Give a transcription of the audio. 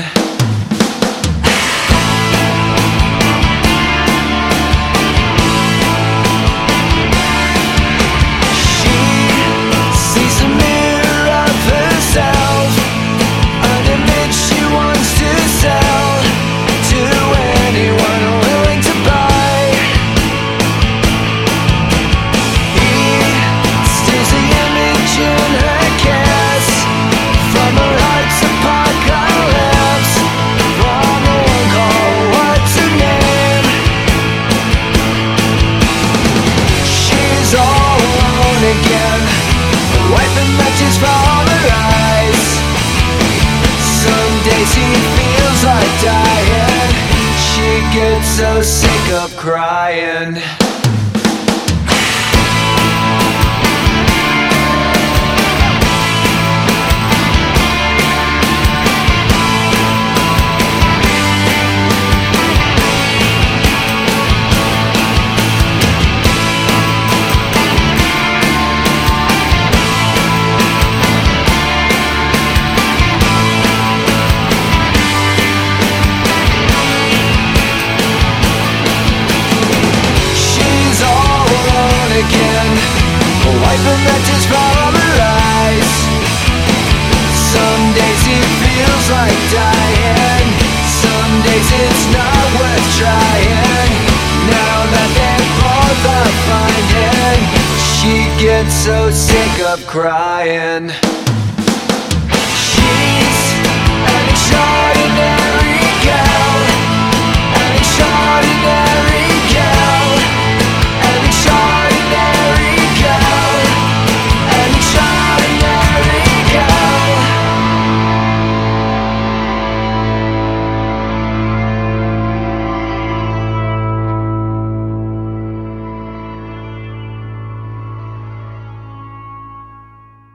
Again, wiping matches from her eyes. Some days he feels like dying. She gets so sick of crying. Again, wiping matches from her eyes. Some days he feels like dying. Some days it's not worth trying. Now that they both are finding, she gets so sick of crying.